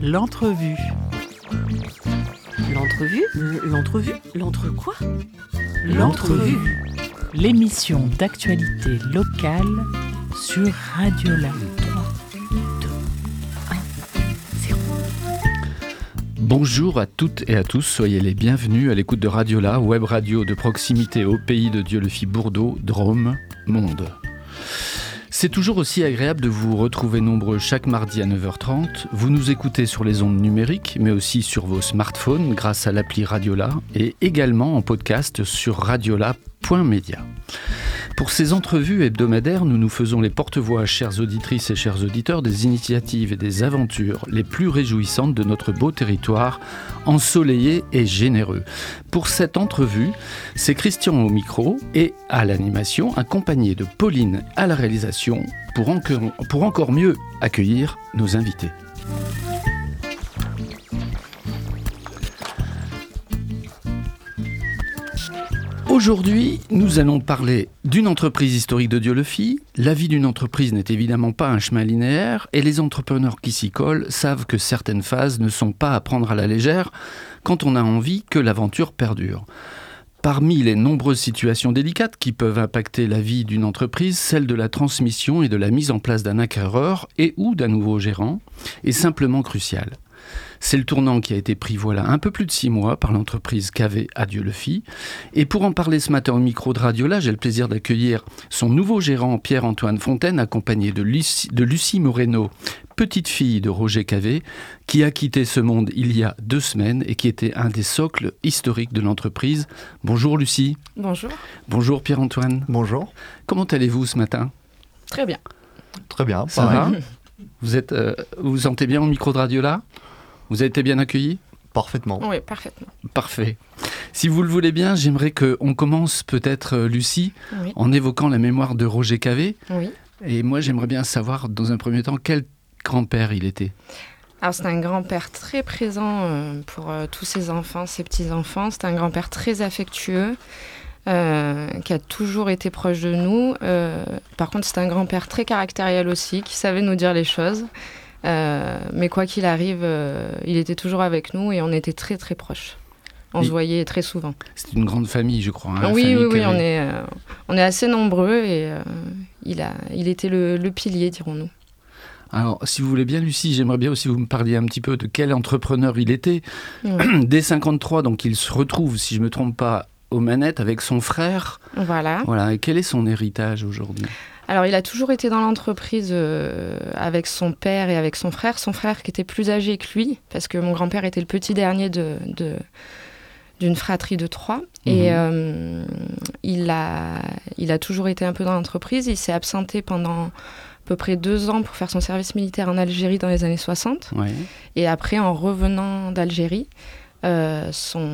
L'entrevue. L'entrevue ? L'entre quoi ? L'entrevue. L'émission d'actualité locale sur Radiola. 3, 2, 1, 0. Bonjour à toutes et à tous, soyez les bienvenus à l'écoute de Radiola, web radio de proximité au pays de Dieulefit, Bourdeaux, Drôme, Monde. C'est toujours aussi agréable de vous retrouver nombreux chaque mardi à 9h30. Vous nous écoutez sur les ondes numériques, mais aussi sur vos smartphones grâce à l'appli Radiola et également en podcast sur radiola.media. Pour ces entrevues hebdomadaires, nous nous faisons les porte-voix, chères auditrices et chers auditeurs, des initiatives et des aventures les plus réjouissantes de notre beau territoire, ensoleillé et généreux. Pour cette entrevue, c'est Christian au micro et à l'animation, accompagné de Pauline à la réalisation, pour encore mieux accueillir nos invités. Aujourd'hui, nous allons parler d'une entreprise historique de Dieulefit. La vie d'une entreprise n'est évidemment pas un chemin linéaire et les entrepreneurs qui s'y collent savent que certaines phases ne sont pas à prendre à la légère quand on a envie que l'aventure perdure. Parmi les nombreuses situations délicates qui peuvent impacter la vie d'une entreprise, celle de la transmission et de la mise en place d'un acquéreur et ou d'un nouveau gérant est simplement cruciale. C'est le tournant qui a été pris voilà un peu plus de 6 mois par l'entreprise KV à Dieulefit. Et pour en parler ce matin au micro de Radiola, j'ai le plaisir d'accueillir son nouveau gérant Pierre-Antoine Fontaine, accompagné de Lucie Moreno, petite fille de Roger KV, qui a quitté ce monde il y a 2 semaines et qui était un des socles historiques de l'entreprise. Bonjour Lucie. Bonjour. Bonjour Pierre-Antoine. Bonjour. Comment allez-vous ce matin ? Très bien. Très bien. Ça va ? Vous vous sentez bien au micro de Radiola ? Vous avez été bien accueillis ? Parfaitement. Oui, parfaitement. Parfait. Si vous le voulez bien, j'aimerais qu'on commence peut-être, Lucie, Oui. en évoquant la mémoire de Roger KV. Oui. Et moi, j'aimerais bien savoir, dans un premier temps, quel grand-père il était. Alors, c'était un grand-père très présent pour tous ses enfants, ses petits-enfants. C'était un grand-père très affectueux, qui a toujours été proche de nous. Par contre, c'était un grand-père très caractériel aussi, qui savait nous dire les choses. Mais quoi qu'il arrive, il était toujours avec nous et on était très très proches. On se voyait très souvent. C'est une grande famille, je crois. Hein, oui, on est assez nombreux et il était le pilier, dirons-nous. Alors, si vous voulez bien, Lucie, j'aimerais bien aussi que vous me parliez un petit peu de quel entrepreneur il était. Oui. Dès 1953, donc il se retrouve, si je ne me trompe pas, aux manettes avec son frère. Voilà. Et quel est son héritage aujourd'hui ? Alors, il a toujours été dans l'entreprise avec son père et avec son frère. Son frère qui était plus âgé que lui, parce que mon grand-père était le petit dernier d'une fratrie de 3. Et il a toujours été un peu dans l'entreprise. Il s'est absenté pendant à peu près 2 ans pour faire son service militaire en Algérie dans les années 60. Ouais. Et après, en revenant d'Algérie, son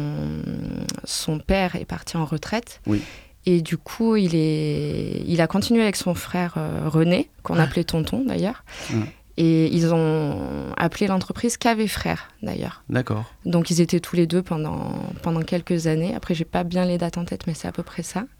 père est parti en retraite. Oui. Et du coup, il a continué avec son frère René, qu'on appelait Tonton d'ailleurs. Et ils ont appelé l'entreprise KV Frères d'ailleurs. D'accord. Donc ils étaient tous les deux pendant quelques années. Après, j'ai pas bien les dates en tête, mais c'est à peu près ça.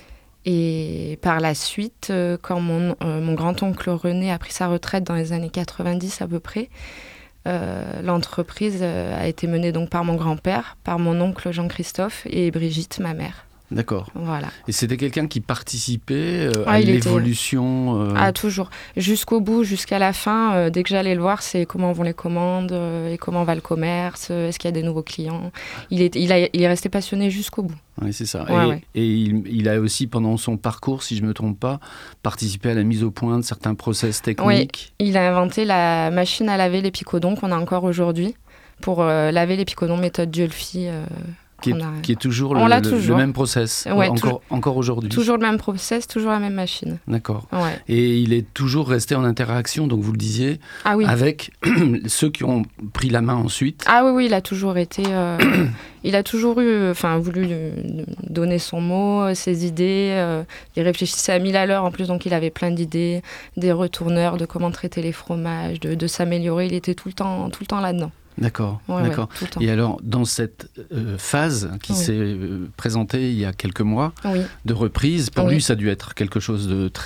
Et par la suite, quand mon grand-oncle René a pris sa retraite dans les années 90 à peu près, l'entreprise a été menée donc par mon grand-père, par mon oncle Jean-Christophe et Brigitte, ma mère. D'accord. Voilà. Et c'était quelqu'un qui participait à l'évolution toujours. Jusqu'au bout, jusqu'à la fin. Dès que j'allais le voir, c'est comment vont les commandes et comment va le commerce, est-ce qu'il y a des nouveaux clients. Il est resté passionné jusqu'au bout. Oui, c'est ça. Et il a aussi, pendant son parcours, si je ne me trompe pas, participé à la mise au point de certains process techniques. Oui, il a inventé la machine à laver les picodons qu'on a encore aujourd'hui pour laver les picodons méthode Dieulefit. Qui est toujours le même process, encore aujourd'hui. Toujours le même process, toujours la même machine. D'accord. Ouais. Et il est toujours resté en interaction, donc vous le disiez, avec ceux qui ont pris la main ensuite. Ah oui, il a toujours été... il a toujours voulu donner son mot, ses idées. Il réfléchissait à 1000 à l'heure en plus, donc il avait plein d'idées, des retourneurs, de comment traiter les fromages, de s'améliorer. Il était tout le temps là-dedans. D'accord, d'accord. Et alors, dans cette phase qui s'est présentée il y a quelques mois de reprise, pour lui, ça a dû être quelque chose de très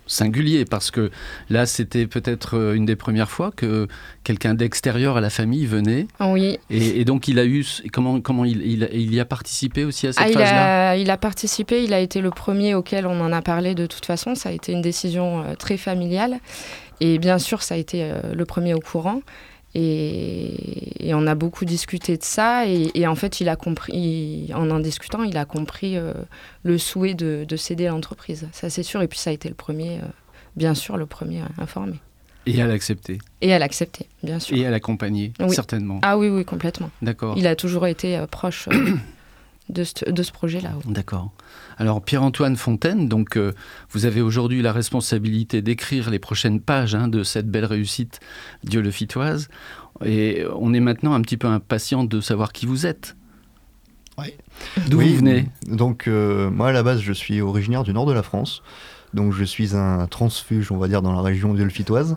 singulier, parce que là, c'était peut-être une des premières fois que quelqu'un d'extérieur à la famille venait. Oui. Et donc, il a eu... Comment il y a participé aussi à cette phase-là ? Il a participé, il a été le premier auquel on en a parlé de toute façon. Ça a été une décision très familiale. Et bien sûr, ça a été le premier au courant. Et on a beaucoup discuté de ça. Et en fait, il a compris, en discutant, il a compris le souhait de céder l'entreprise. Ça, c'est sûr. Et puis, ça a été le premier, bien sûr, le premier informé. Et à l'accepter. Et à l'accepter, bien sûr. Et à l'accompagner, certainement. Ah oui, complètement. D'accord. Il a toujours été proche de ce projet-là. Oui. D'accord. Alors, Pierre-Antoine Fontaine, donc, vous avez aujourd'hui la responsabilité d'écrire les prochaines pages de cette belle réussite dieulefitoise. Et on est maintenant un petit peu impatient de savoir qui vous êtes. Oui. D'où vous venez ? Donc, moi, à la base, je suis originaire du nord de la France. Donc, je suis un transfuge, on va dire, dans la région dieulefitoise.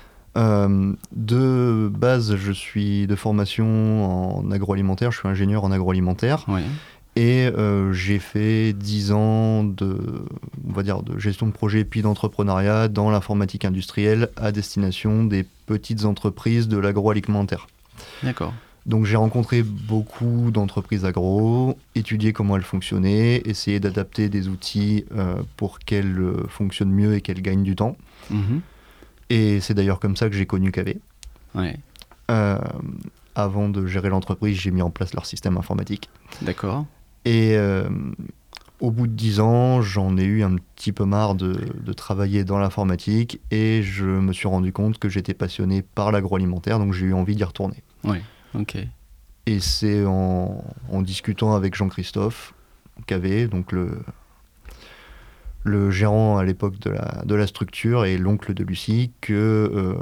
De base, je suis de formation en agroalimentaire. Je suis ingénieur en agroalimentaire. Oui. Et j'ai fait 10 ans de gestion de projet puis d'entrepreneuriat dans l'informatique industrielle à destination des petites entreprises de l'agroalimentaire. D'accord. Donc j'ai rencontré beaucoup d'entreprises agro, étudié comment elles fonctionnaient, essayé d'adapter des outils pour qu'elles fonctionnent mieux et qu'elles gagnent du temps. Mmh. Et c'est d'ailleurs comme ça que j'ai connu KV. Ouais. Avant de gérer l'entreprise, j'ai mis en place leur système informatique. D'accord. Et au bout de 10 ans, j'en ai eu un petit peu marre de travailler dans l'informatique et je me suis rendu compte que j'étais passionné par l'agroalimentaire, donc j'ai eu envie d'y retourner. Oui, ok. Et c'est en discutant avec Jean-Christophe Cavé, donc le gérant à l'époque de la structure et l'oncle de Lucie, que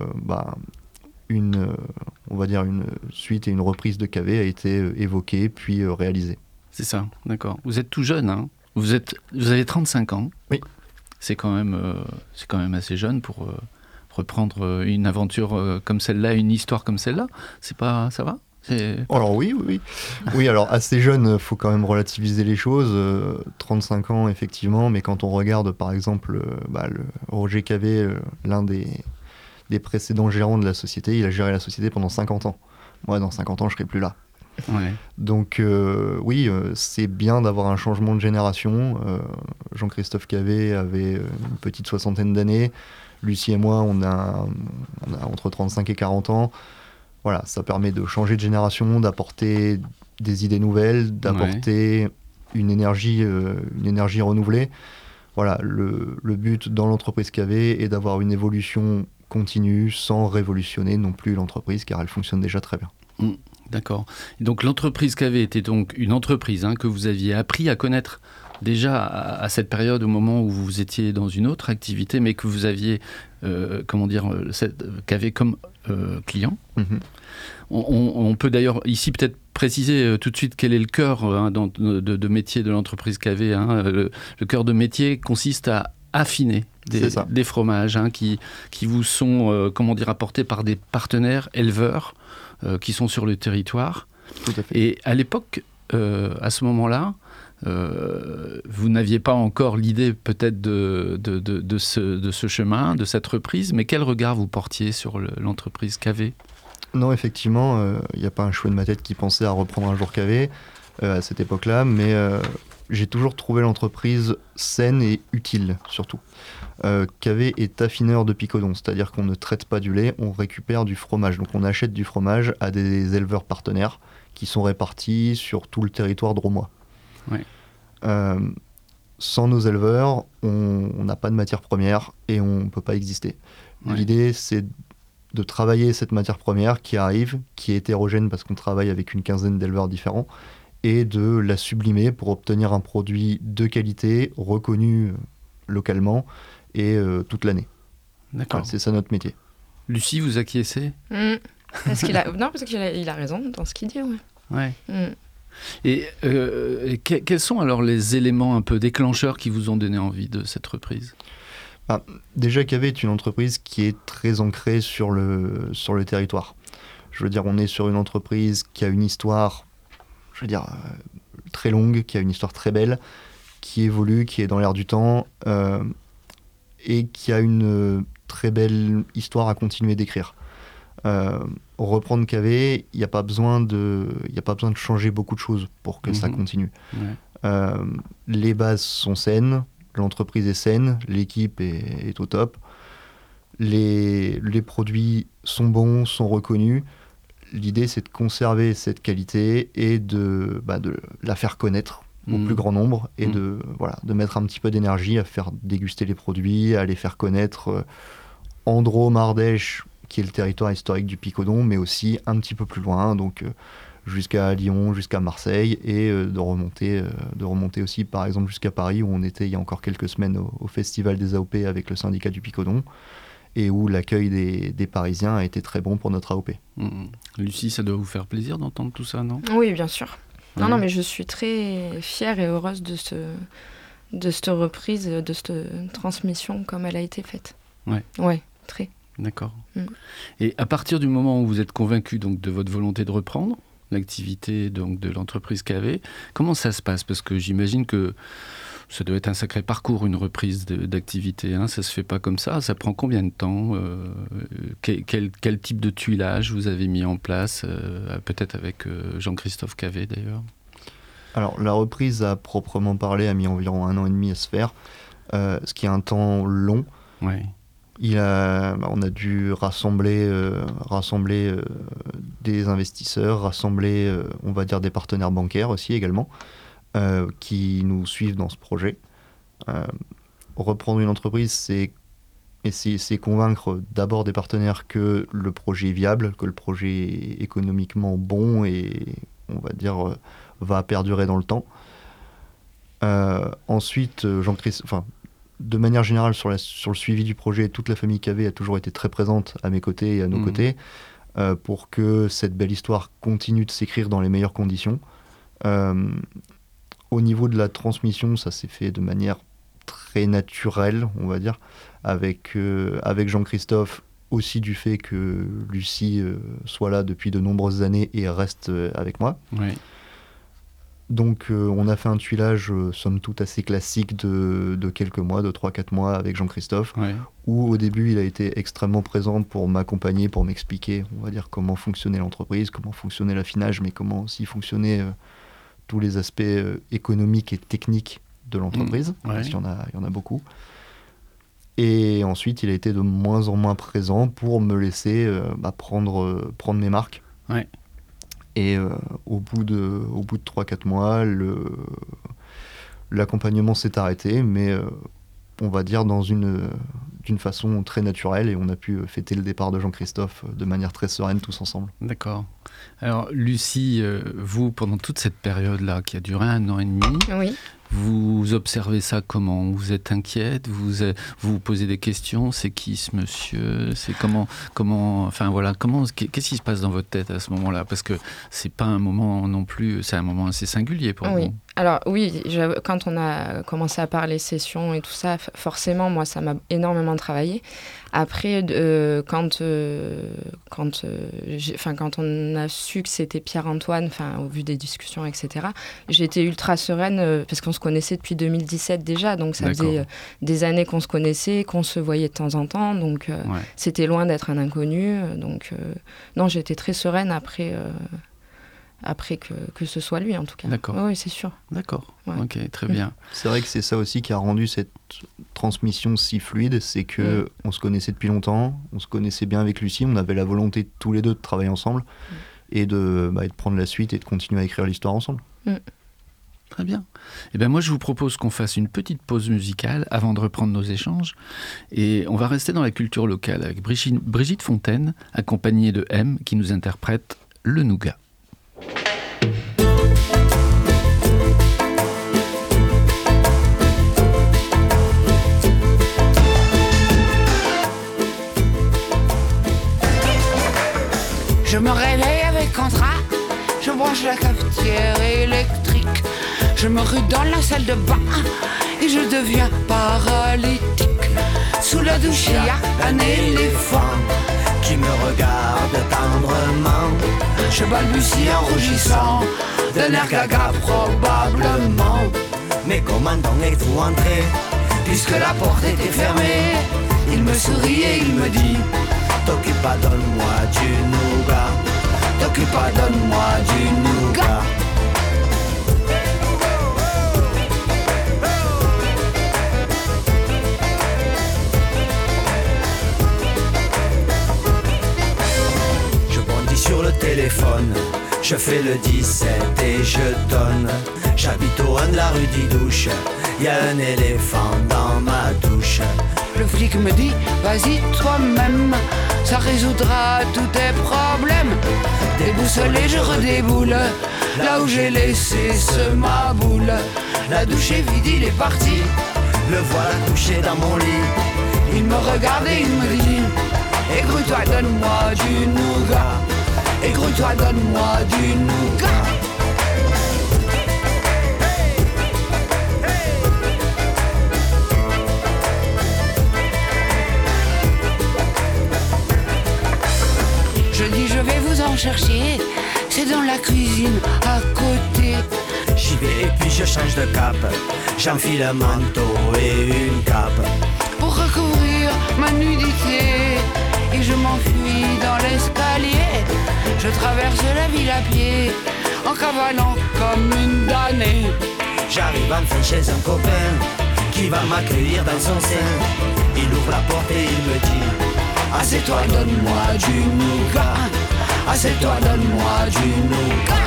une suite et une reprise de KV a été évoquée puis réalisée. C'est ça, d'accord. Vous êtes tout jeune, hein ? Vous avez 35 ans. Oui. C'est quand même assez jeune pour reprendre une aventure comme celle-là, une histoire comme celle-là. Ça va ? Alors oui. Oui, alors assez jeune, il faut quand même relativiser les choses. 35 ans, effectivement, mais quand on regarde par exemple le Roger Cavé, l'un des précédents gérants de la société, il a géré la société pendant 50 ans. Moi, dans 50 ans, je ne serai plus là. Ouais. Donc c'est bien d'avoir un changement de génération. Jean-Christophe Cavé avait une petite 60aine d'années. Lucie et moi, on a entre 35 et 40 ans. Voilà, ça permet de changer de génération, d'apporter des idées nouvelles, d'apporter une énergie renouvelée. Voilà, le but dans l'entreprise KV est d'avoir une évolution continue sans révolutionner non plus l'entreprise, car elle fonctionne déjà très bien. D'accord. Donc l'entreprise KV était donc une entreprise que vous aviez appris à connaître déjà à cette période, au moment où vous étiez dans une autre activité, mais que vous aviez, cette KV comme client. Mm-hmm. On peut d'ailleurs ici peut-être préciser tout de suite quel est le cœur de métier de l'entreprise KV. Le cœur de métier consiste à affiner des fromages qui vous sont apportés par des partenaires éleveurs qui sont sur le territoire. Tout à fait. Et à l'époque, à ce moment-là, vous n'aviez pas encore l'idée peut-être de ce chemin, de cette reprise, mais quel regard vous portiez sur l'entreprise KV ? Non, effectivement, il n'y a pas un cheveu de ma tête qui pensait à reprendre un jour KV à cette époque-là, mais j'ai toujours trouvé l'entreprise saine et utile, surtout. KV est affineur de picodon, c'est-à-dire qu'on ne traite pas du lait, on récupère du fromage. Donc on achète du fromage à des éleveurs partenaires qui sont répartis sur tout le territoire drômois. Ouais. Sans nos éleveurs, on n'a pas de matière première et on ne peut pas exister. Ouais. L'idée, c'est de travailler cette matière première qui arrive, qui est hétérogène parce qu'on travaille avec une quinzaine d'éleveurs différents, et de la sublimer pour obtenir un produit de qualité, reconnu localement, et toute l'année. D'accord. Voilà, c'est ça notre métier. Lucie, vous acquiescez ? Parce qu'il a raison dans ce qu'il dit, ouais. Et quels sont alors les éléments un peu déclencheurs qui vous ont donné envie de cette reprise ? Déjà, KV est une entreprise qui est très ancrée sur le territoire. Je veux dire, on est sur une entreprise qui a une histoire, très longue, qui a une histoire très belle, qui évolue, qui est dans l'air du temps. et qui a une très belle histoire à continuer d'écrire. Reprendre KV, il n'y a pas besoin de changer beaucoup de choses pour que ça continue. Ouais. Les bases sont saines, l'entreprise est saine, l'équipe est au top, les produits sont bons, sont reconnus. L'idée, c'est de conserver cette qualité et de la faire connaître au plus grand nombre et de mettre un petit peu d'énergie à faire déguster les produits, à les faire connaître en Drôme, Ardèche, qui est le territoire historique du Picodon, mais aussi un petit peu plus loin, donc jusqu'à Lyon, jusqu'à Marseille, et de remonter aussi, par exemple, jusqu'à Paris, où on était il y a encore quelques semaines au Festival des AOP avec le syndicat du Picodon, et où l'accueil des Parisiens a été très bon pour notre AOP. Lucie, ça doit vous faire plaisir d'entendre tout ça, non ? Oui, bien sûr. Non, mais je suis très fière et heureuse de cette reprise, de cette transmission comme elle a été faite. Ouais, très. D'accord. Et à partir du moment où vous êtes convaincu donc de votre volonté de reprendre l'activité donc de l'entreprise KV, comment ça se passe ? Parce que j'imagine que ça doit être un sacré parcours, une reprise d'activité. Hein, ça se fait pas comme ça. Ça prend combien de temps ? Quel type de tuilage vous avez mis en place ? Peut-être avec Jean-Christophe KV d'ailleurs. Alors la reprise à proprement parler a mis environ 1 an et demi à se faire, ce qui est un temps long. Ouais. On a dû rassembler des investisseurs, rassembler, on va dire, des partenaires bancaires aussi également, qui nous suivent dans ce projet. Reprendre une entreprise, c'est convaincre d'abord des partenaires que le projet est viable, que le projet est économiquement bon et, on va dire, va perdurer dans le temps. Ensuite, de manière générale, sur le suivi du projet, toute la famille KV a toujours été très présente à mes côtés et à nos côtés pour que cette belle histoire continue de s'écrire dans les meilleures conditions. Au niveau de la transmission, ça s'est fait de manière très naturelle, on va dire, avec Jean-Christophe, aussi du fait que Lucie soit là depuis de nombreuses années et reste avec moi. Oui. Donc on a fait un tuilage somme toute assez classique de quelques mois, de 3-4 mois avec Jean-Christophe, où au début il a été extrêmement présent pour m'accompagner, pour m'expliquer, on va dire, comment fonctionnait l'entreprise, comment fonctionnait l'affinage, mais comment aussi fonctionnaient tous les aspects économiques et techniques de l'entreprise, parce qu'il y en a beaucoup. Et ensuite il a été de moins en moins présent pour me laisser prendre mes marques. Ouais. Et au bout de 3-4 mois, l'accompagnement s'est arrêté, mais on va dire d'une façon très naturelle, et on a pu fêter le départ de Jean-Christophe de manière très sereine tous ensemble. D'accord. Alors Lucie, vous, pendant toute cette période-là, qui a duré 1 an et demi, vous observez ça comment ? Vous êtes inquiète ? Vous vous posez des questions ? C'est qui ce monsieur ? C'est comment enfin voilà, qu'est-ce qui se passe dans votre tête à ce moment-là ? Parce que c'est pas un moment non plus, c'est un moment assez singulier pour vous. Alors oui, quand on a commencé à parler sessions et tout ça, forcément, moi, ça m'a énormément travaillé. Après, quand on a su que c'était Pierre-Antoine, au vu des discussions, etc., j'étais ultra sereine parce qu'on se connaissait depuis 2017 déjà, donc ça faisait des années qu'on se connaissait, qu'on se voyait de temps en temps, donc c'était loin d'être un inconnu. Donc non, j'étais très sereine après que ce soit lui, en tout cas. D'accord. Oui, c'est sûr. D'accord. Ouais. Ok, très bien. C'est vrai que c'est ça aussi qui a rendu cette transmission si fluide, c'est que on se connaissait depuis longtemps, on se connaissait bien avec Lucie, on avait la volonté tous les deux de travailler ensemble et de prendre la suite et de continuer à écrire l'histoire ensemble. Très bien. Eh bien, moi, je vous propose qu'on fasse une petite pause musicale avant de reprendre nos échanges. Et on va rester dans la culture locale avec Brigitte Fontaine, accompagnée de M, qui nous interprète le nougat. Je me réveille avec contrat, je branche la cafetière électrique, je me rue dans la salle de bain et je deviens paralytique. Sous la douche il y a un éléphant qui me regarde tendrement. Je balbutie en rougissant, d'un air gaga probablement. Mais comment donc êtes-vous entré puisque la porte était fermée. Il me sourit et il me dit: t'occupe pas, donne-moi du nougat. T'occupe pas, donne-moi du nougat. Je bondis sur le téléphone, je fais le 17 et je donne. J'habite au 1 de la rue d'Idouche, y a un éléphant dans ma douche. Le flic me dit: vas-y toi-même, ça résoudra tous tes problèmes. Déboussolé, je redéboule là où j'ai laissé ce ma boule. La douche est vide, il est parti, le voilà couché dans mon lit. Il me regarde et il me dit: écoute-toi, donne-moi du nougat. Écoute-toi, donne-moi du nougat. Je dis: je vais vous en chercher, c'est dans la cuisine à côté. J'y vais et puis je change de cap, j'enfile un manteau et une cape pour recouvrir ma nudité. Et je m'enfuis dans l'escalier, je traverse la ville à pied, en cavalant comme une damnée. J'arrive enfin chez un copain qui va m'accueillir dans son sein. Il ouvre la porte et il me dit: assieds-toi, donne-moi du nougat. Assieds-toi, donne-moi du nougat.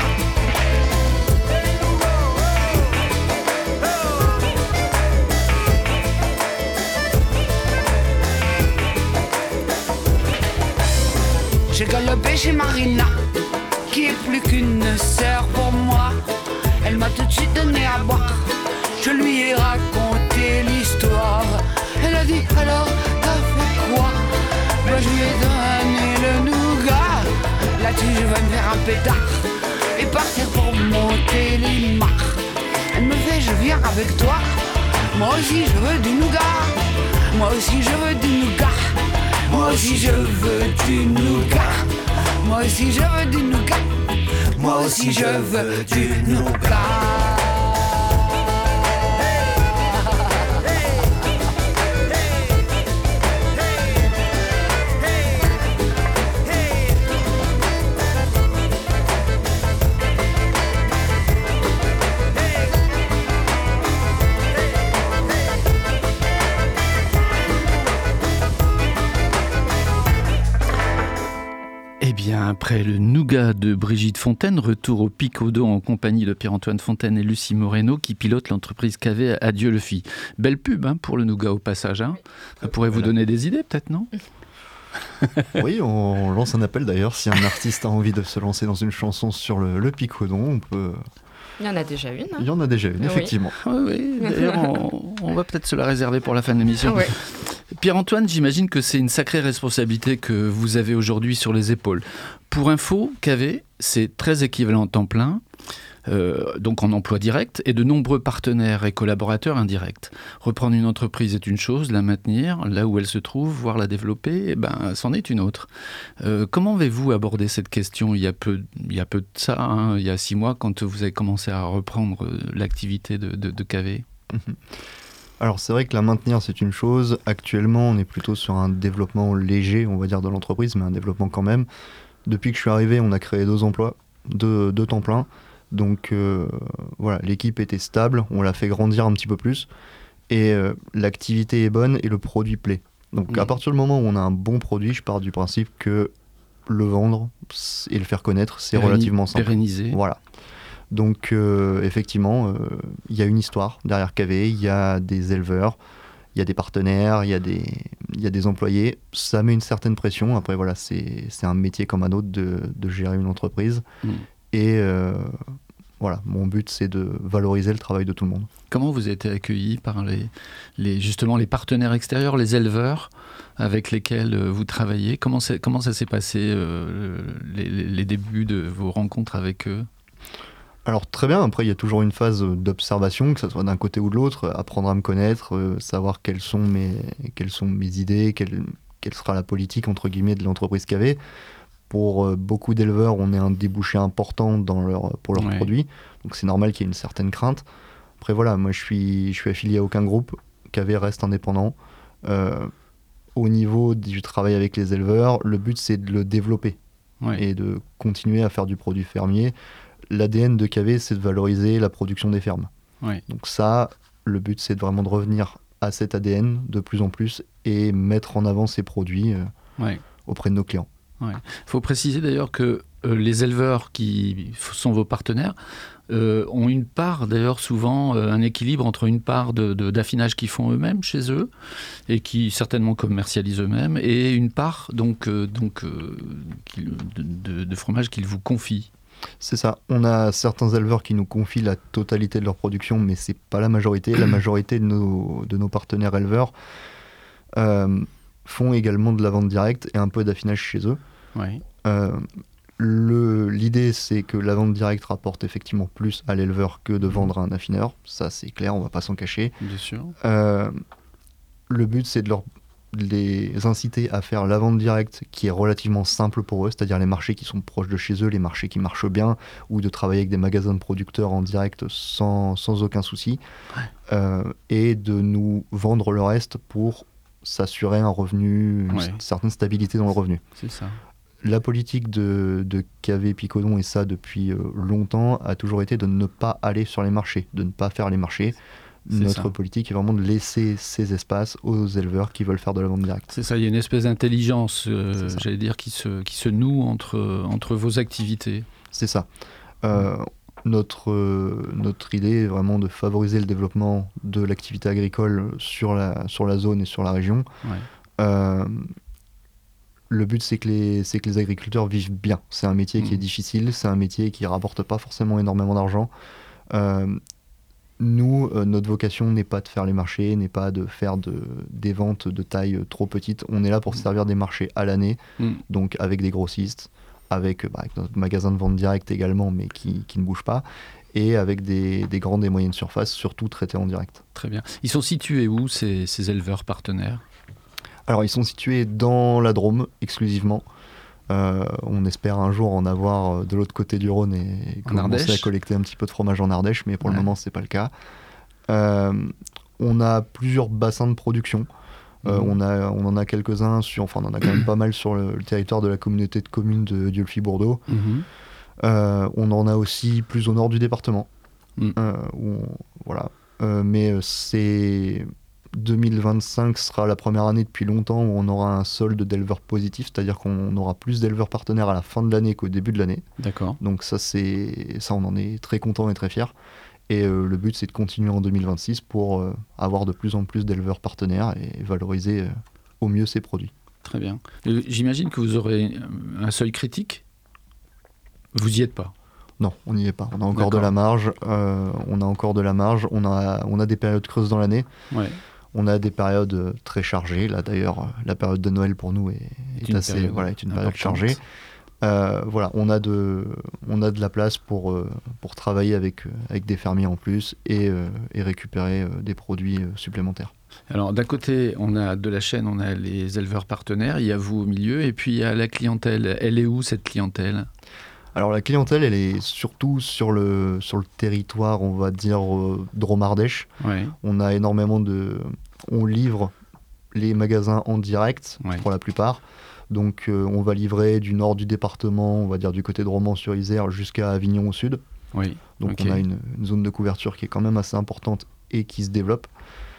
J'ai galopé chez Marina, qui est plus qu'une sœur pour moi. Elle m'a tout de suite donné à boire, je lui ai raconté l'histoire. Elle a dit: alors, t'as fait quoi? Ben, je lui ai donné le nougat. Là-dessus, je vais me faire un pétard et partir pour monter les marches. Elle me fait: je viens avec toi. Moi aussi, je veux du nougat. Moi aussi, je veux du nougat. Moi aussi, je veux du nougat. Moi aussi, je veux du nougat. Moi aussi, je veux du nougat. Après le nougat de Brigitte Fontaine, retour au Picodon en compagnie de Pierre-Antoine Fontaine et Lucie Moreno qui pilotent l'entreprise KV Adieu le Phi. Belle pub pour le nougat au passage. Ça pourrait vous donner des idées peut-être, non? Oui, on lance un appel d'ailleurs. Si un artiste a envie de se lancer dans une chanson sur le Picodon, on peut... Il y en a déjà une. Il y en a déjà une, effectivement. Oui, d'ailleurs, on va peut-être se la réserver pour la fin de l'émission. Oui. Pierre-Antoine, j'imagine que c'est une sacrée responsabilité que vous avez aujourd'hui sur les épaules. Pour info, KV, c'est 13 équivalents temps plein, donc en emploi direct, et de nombreux partenaires et collaborateurs indirects. Reprendre une entreprise est une chose, la maintenir, là où elle se trouve, voire la développer, c'en est une autre. Comment avez-vous abordé cette question il y a peu de ça, il y a 6 mois, quand vous avez commencé à reprendre l'activité de KV? Alors c'est vrai que la maintenir c'est une chose. Actuellement on est plutôt sur un développement léger, on va dire, de l'entreprise, mais un développement quand même. Depuis que je suis arrivé, on a créé 2 emplois, 2 temps plein. Donc voilà, l'équipe était stable, on l'a fait grandir un petit peu plus. Et l'activité est bonne et le produit plaît. Donc à partir du moment où on a un bon produit, je pars du principe que le vendre et le faire connaître, c'est relativement simple. Pérenniser. Voilà. Donc effectivement, il y a une histoire derrière KV, il y a des éleveurs, il y a des partenaires, il y a des employés. Ça met une certaine pression. Après voilà, c'est un métier comme un autre de gérer une entreprise. Et voilà, mon but c'est de valoriser le travail de tout le monde. Comment vous avez été accueillis par justement les partenaires extérieurs, les éleveurs avec lesquels vous travaillez? Comment ça s'est passé les débuts de vos rencontres avec eux? Alors très bien, après il y a toujours une phase d'observation, que ce soit d'un côté ou de l'autre, apprendre à me connaître, savoir quelles sont mes idées, quelle sera la politique entre guillemets de l'entreprise KV. Pour beaucoup d'éleveurs, on est un débouché important pour leurs produits, donc c'est normal qu'il y ait une certaine crainte. Après voilà, moi je suis affilié à aucun groupe. KV reste indépendant. Au niveau du travail avec les éleveurs, le but c'est de le développer et de continuer à faire du produit fermier. L'ADN de KV, c'est de valoriser la production des fermes. Donc ça, le but c'est vraiment de revenir à cet ADN de plus en plus et mettre en avant ces produits auprès de nos clients. Il faut préciser d'ailleurs que les éleveurs qui sont vos partenaires ont une part, d'ailleurs souvent un équilibre entre une part d'affinage qu'ils font eux-mêmes chez eux et qui certainement commercialisent eux-mêmes et une part de fromage qu'ils vous confient. C'est ça. On a certains éleveurs qui nous confient la totalité de leur production, mais c'est pas la majorité. La majorité de nos partenaires éleveurs font également de la vente directe et un peu d'affinage chez eux. L'idée, c'est que la vente directe rapporte effectivement plus à l'éleveur que de vendre à un affineur. Ça, c'est clair, on va pas s'en cacher. Bien sûr. Le but, c'est de les inciter à faire la vente directe qui est relativement simple pour eux, c'est-à-dire les marchés qui sont proches de chez eux, les marchés qui marchent bien, ou de travailler avec des magasins de producteurs en direct sans aucun souci, et de nous vendre le reste pour s'assurer un revenu, une certaine stabilité dans le revenu. C'est ça. La politique de KV Picodon, et ça depuis longtemps, a toujours été de ne pas aller sur les marchés, de ne pas faire les marchés. Notre politique est vraiment de laisser ces espaces aux éleveurs qui veulent faire de la vente directe. C'est ça, il y a une espèce d'intelligence, j'allais dire, qui se noue entre vos activités. C'est ça. Notre idée est vraiment de favoriser le développement de l'activité agricole sur la zone et sur la région. Le but, c'est que les agriculteurs vivent bien. C'est un métier qui est difficile, c'est un métier qui ne rapporte pas forcément énormément d'argent. Nous, notre vocation n'est pas de faire les marchés, n'est pas de faire des ventes de taille trop petite. On est là pour servir des marchés à l'année, donc avec des grossistes, avec notre magasin de vente directe également, mais qui ne bouge pas, et avec des grandes et moyennes surfaces, surtout traités en direct. Très bien. Ils sont situés où, ces éleveurs partenaires ? Alors, ils sont situés dans la Drôme, exclusivement. On espère un jour en avoir de l'autre côté du Rhône et commencer à collecter un petit peu de fromage en Ardèche, mais pour le moment, c'est pas le cas. On a plusieurs bassins de production. On en a quelques-uns, on en a quand même pas mal sur le territoire de la communauté de communes de Dieulefit-Bourdeaux. On en a aussi plus au nord du département. Mais c'est... 2025 sera la première année depuis longtemps où on aura un solde d'éleveurs positif, c'est-à-dire qu'on aura plus d'éleveurs partenaires à la fin de l'année qu'au début de l'année. D'accord. Donc ça, on en est très content et très fiers. Et le but, c'est de continuer en 2026 pour avoir de plus en plus d'éleveurs partenaires et valoriser au mieux ces produits. Très bien. J'imagine que vous aurez un seuil critique. Vous n'y êtes pas? Non, on n'y est pas. On a encore de la marge. On a des périodes creuses dans l'année. On a des périodes très chargées. Là, d'ailleurs, la période de Noël pour nous est une période chargée. On a de la place pour travailler avec des fermiers en plus et récupérer des produits supplémentaires. Alors, d'un côté, on a de la chaîne, on a les éleveurs partenaires, il y a vous au milieu, et puis il y a la clientèle. Elle est où, cette clientèle ? Alors, la clientèle, elle est surtout sur le territoire, on va dire, Drôme-Ardèche. On a énormément on livre les magasins en direct, pour la plupart. Donc, on va livrer du nord du département, on va dire du côté de Romans-sur-Isère, jusqu'à Avignon au sud. Donc, on a une zone de couverture qui est quand même assez importante et qui se développe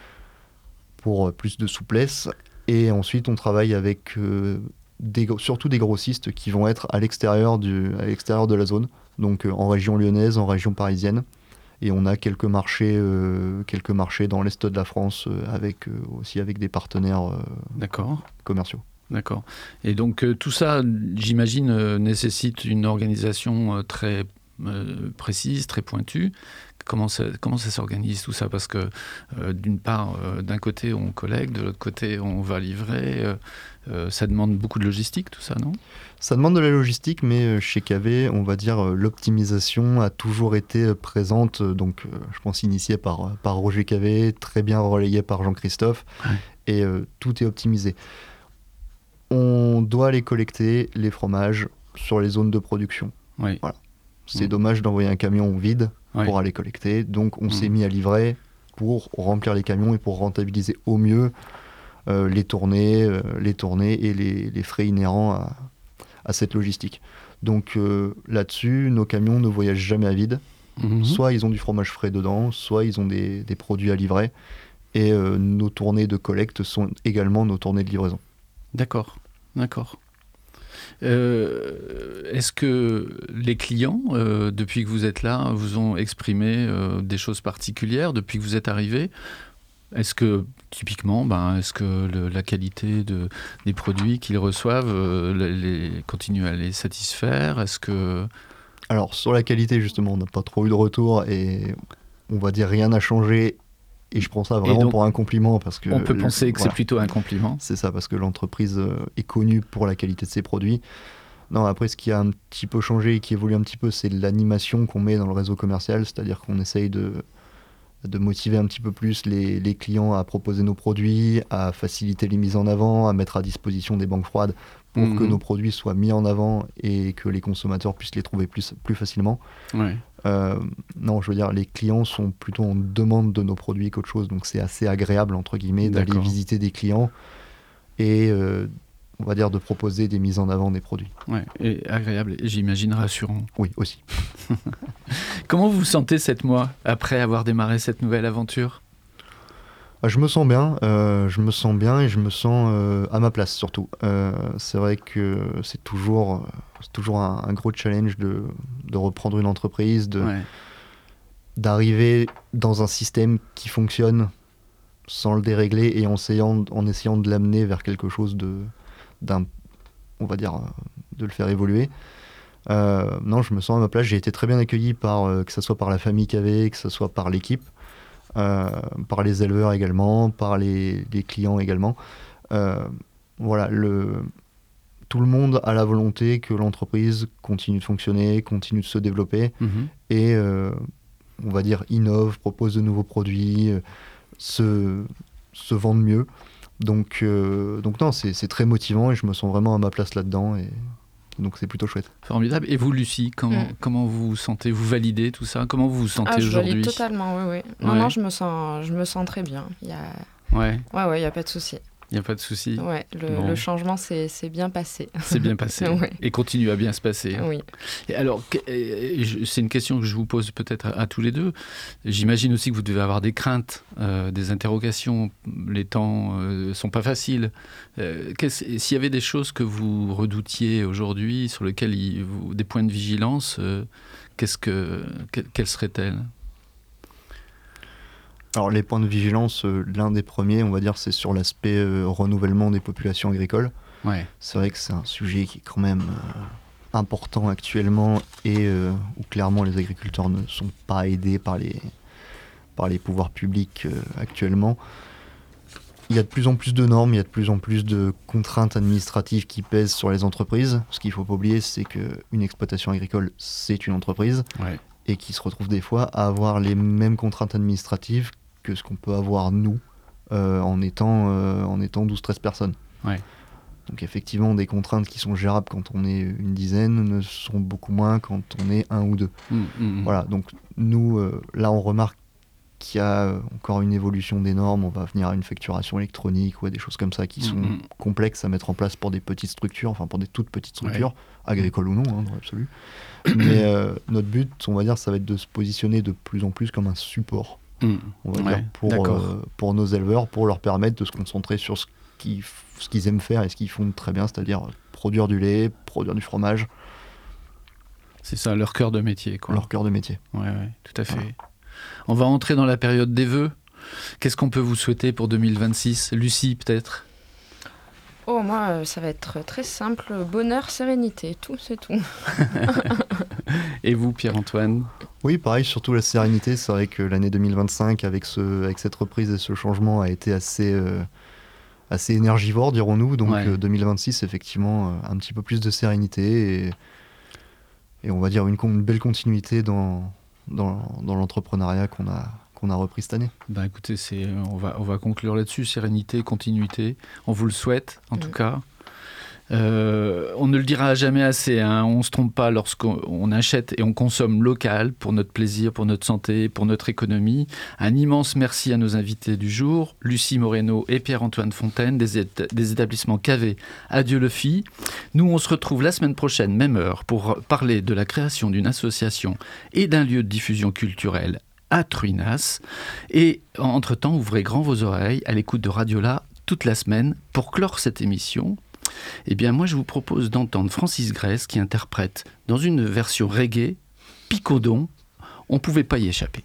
pour plus de souplesse. Et ensuite, on travaille avec surtout des grossistes qui vont être à l'extérieur de la zone, donc en région lyonnaise, en région parisienne. Et on a quelques marchés dans l'est de la France, aussi avec des partenaires commerciaux. D'accord. Et donc tout ça, j'imagine, nécessite une organisation très précise, très pointue. Comment ça s'organise tout ça ? Parce que d'une part, d'un côté on collecte, de l'autre côté on va livrer. Ça demande beaucoup de logistique, tout ça, non ? Ça demande de la logistique, mais chez KV, on va dire l'optimisation a toujours été présente. Donc, je pense initiée par Roger KV, très bien relayée par Jean-Christophe, et tout est optimisé. On doit aller collecter les fromages sur les zones de production. Voilà. C'est dommage d'envoyer un camion vide pour aller collecter, donc on s'est mis à livrer pour remplir les camions et pour rentabiliser au mieux les tournées et les frais inhérents à cette logistique. Donc là-dessus, nos camions ne voyagent jamais à vide. Soit ils ont du fromage frais dedans, soit ils ont des produits à livrer. Et nos tournées de collecte sont également nos tournées de livraison. D'accord. Est-ce que les clients, depuis que vous êtes là, vous ont exprimé des choses particulières depuis que vous êtes arrivé ? Est-ce que, typiquement, est-ce que la qualité des produits qu'ils reçoivent continue à les satisfaire ? Est-ce que... Alors, sur la qualité, justement, on n'a pas trop eu de retour et on va dire rien n'a changé. Et je prends ça vraiment donc, pour un compliment parce que... On peut penser que c'est plutôt un compliment. C'est ça, parce que l'entreprise est connue pour la qualité de ses produits. Non, après, ce qui a un petit peu changé et qui évolue un petit peu, c'est l'animation qu'on met dans le réseau commercial. C'est-à-dire qu'on essaye de motiver un petit peu plus les clients à proposer nos produits, à faciliter les mises en avant, à mettre à disposition des banques froides pour que nos produits soient mis en avant et que les consommateurs puissent les trouver plus facilement. Ouais. Non, je veux dire, les clients sont plutôt en demande de nos produits qu'autre chose, donc c'est assez agréable, entre guillemets, d'aller visiter des clients et on va dire de proposer des mises en avant des produits. Ouais, et agréable et j'imagine rassurant. Oui, aussi. Comment vous vous sentez 7 mois après avoir démarré cette nouvelle aventure ? Je me sens bien et je me sens à ma place surtout. C'est vrai que c'est toujours un gros challenge de reprendre une entreprise, d'arriver dans un système qui fonctionne sans le dérégler et en essayant de l'amener vers quelque chose on va dire, de le faire évoluer. Non, je me sens à ma place. J'ai été très bien accueilli que ce soit par la famille KV, que ce soit par l'équipe. Par les éleveurs également, par les clients également. Voilà, tout le monde a la volonté que l'entreprise continue de fonctionner, continue de se développer et, on va dire, innove, propose de nouveaux produits, se vende mieux. Donc non, c'est très motivant et je me sens vraiment à ma place là-dedans et donc c'est plutôt chouette. Formidable. Et vous, Lucie, comment vous vous sentez ? Vous validez tout ça ? Comment vous vous sentez aujourd'hui ? Je valide totalement, oui. Non, je me sens très bien. Il y a pas de souci. Il n'y a pas de souci. Ouais, le changement c'est bien passé. C'est bien passé et continue à bien se passer. Oui. Et alors, c'est une question que je vous pose peut-être à tous les deux. J'imagine aussi que vous devez avoir des craintes, des interrogations. Les temps ne sont pas faciles. S'il y avait des choses que vous redoutiez aujourd'hui, sur lesquelles des points de vigilance, quelles seraient-elles ? Alors les points de vigilance, l'un des premiers, on va dire, c'est sur l'aspect renouvellement des populations agricoles. Ouais. C'est vrai que c'est un sujet qui est quand même important actuellement et où clairement les agriculteurs ne sont pas aidés par les pouvoirs publics actuellement. Il y a de plus en plus de normes, il y a de plus en plus de contraintes administratives qui pèsent sur les entreprises. Ce qu'il ne faut pas oublier, c'est qu'une exploitation agricole, c'est une entreprise. Ouais. Et qui se retrouvent des fois à avoir les mêmes contraintes administratives que ce qu'on peut avoir nous en étant 12-13 personnes. Ouais. Donc effectivement, des contraintes qui sont gérables quand on est une dizaine ne sont beaucoup moins quand on est 1 ou 2. Voilà, donc nous, là on remarque qu'il y a encore une évolution des normes, on va venir à une facturation électronique ou à des choses comme ça qui sont complexes à mettre en place pour des petites structures, enfin pour des toutes petites structures, agricoles ou non, dans l'absolu. Mais notre but, on va dire, ça va être de se positionner de plus en plus comme un support, on va dire, pour nos éleveurs, pour leur permettre de se concentrer sur ce qu'ils aiment faire et ce qu'ils font très bien, c'est-à-dire produire du lait, produire du fromage. C'est ça, leur cœur de métier, quoi. Leur cœur de métier. Ouais, tout à fait. Voilà. On va entrer dans la période des vœux. Qu'est-ce qu'on peut vous souhaiter pour 2026 ? Lucie, peut-être ? Oh, moi, ça va être très simple. Bonheur, sérénité, tout, c'est tout. Et vous, Pierre-Antoine ? Oui, pareil, surtout la sérénité. C'est vrai que l'année 2025, avec cette reprise et ce changement, a été assez énergivore, dirons-nous. Donc 2026, effectivement, un petit peu plus de sérénité et on va dire une belle continuité dans l'entrepreneuriat qu'on a repris cette année. Ben écoutez, on va conclure là-dessus, sérénité, continuité. On vous le souhaite, en tout cas. On ne le dira jamais assez, hein. On ne se trompe pas lorsqu'on achète et on consomme local pour notre plaisir, pour notre santé, pour notre économie. Un immense merci à nos invités du jour, Lucie Moreno et Pierre-Antoine Fontaine des établissements KV à Dieulefit. Nous, on se retrouve la semaine prochaine, même heure, pour parler de la création d'une association et d'un lieu de diffusion culturelle à Truinas. Et entre-temps, ouvrez grand vos oreilles à l'écoute de Radiola toute la semaine. Pour clore cette émission, eh bien, moi, je vous propose d'entendre Francis Grès qui interprète dans une version reggae Picodon. On ne pouvait pas y échapper.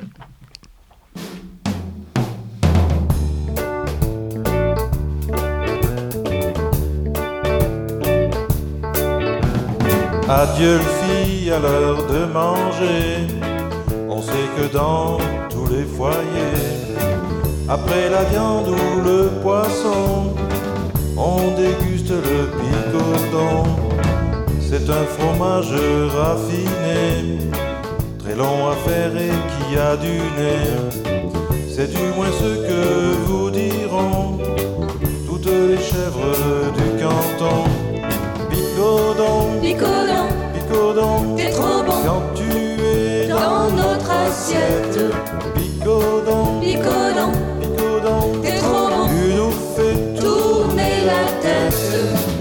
Adieu le fille, à l'heure de manger. On sait que dans tous les foyers, après la viande ou le poisson, on déguste le picodon. C'est un fromage raffiné, très long à faire et qui a du nez. C'est du moins ce que vous diront toutes les chèvres du canton. Picodon, Picodon, picodon, t'es trop bon quand tu es dans notre assiette. Picodon, Picodon, picodon, t'es trop bon, tu nous fais tourner la tête.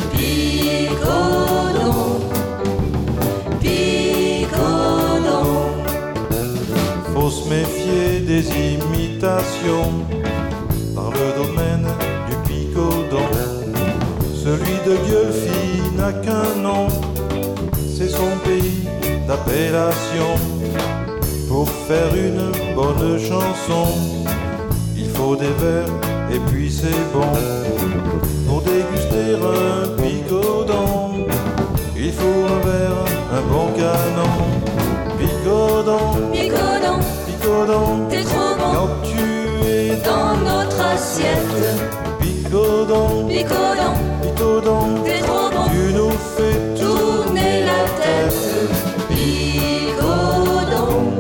Picodon, Picodon, faut se méfier des imitations dans le domaine du picodon. Celui de Dieulefit n'a qu'un nom, c'est son pays d'appellation. Pour faire une bonne chanson, il faut des vers et puis c'est bon. Pour déguster un picodon, il faut un verre, un bon canon. Picodon, Picodon, picodon, t'es trop bon quand tu es dans notre assiette. picodon, Picodon, picodon, t'es trop bon, tu nous fais tourner la tête. Picodon,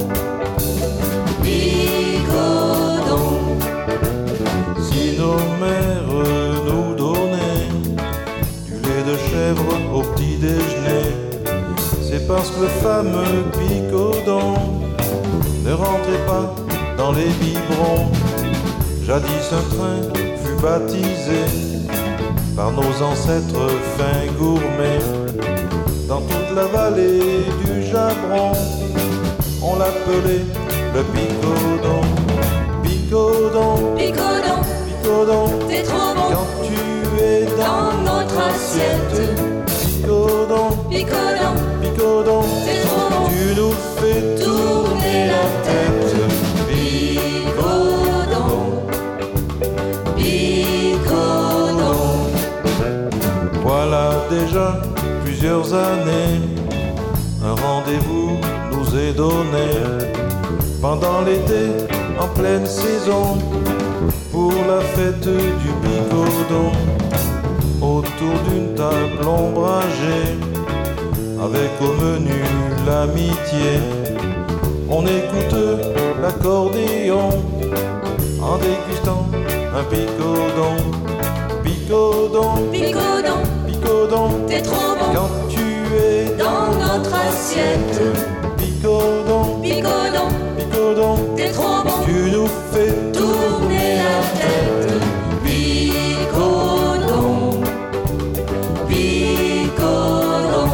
Picodon, Si nos mères nous donnaient du lait de chèvre au petit déjeuner, c'est parce que le fameux picodon ne rentrait pas dans les biberons. Jadis un train fut baptisé par nos ancêtres fins gourmets. Dans toute la vallée du Jabron, on l'appelait le picodon. Picodon, Picodon, picodon, t'es trop bon quand tu es dans notre assiette. picodon, Picodon, picodon, t'es trop bon, tu nous fais tourner la tête. Picodon, Picodon, Voilà déjà plusieurs années, un rendez-vous nous est donné pendant l'été, en pleine saison, pour la fête du picodon. Autour d'une table ombragée, avec au menu l'amitié, on écoute l'accordéon en dégustant un picodon. Picodon, Picodon, picodon, t'es trop bon quand tu es dans notre assiette. picodon, Picodon, picodon, t'es trop bon, tu nous fais tourner la tête. Picodon, Picodon,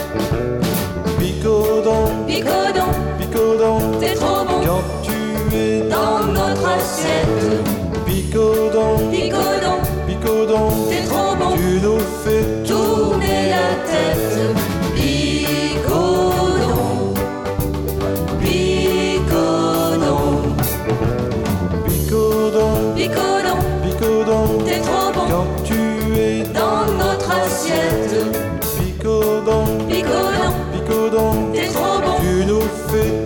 picodon, Picodon, picodon, t'es trop bon quand tu es dans notre assiette. picodon, Picodon, picodon, t'es trop bon, tu nous fais tourner la tête. Picodon, Picodon, picodon, Picodon, picodon, t'es trop bon quand tu es dans notre assiette. picodon, Picodon, picodon, t'es trop bon, tu nous fais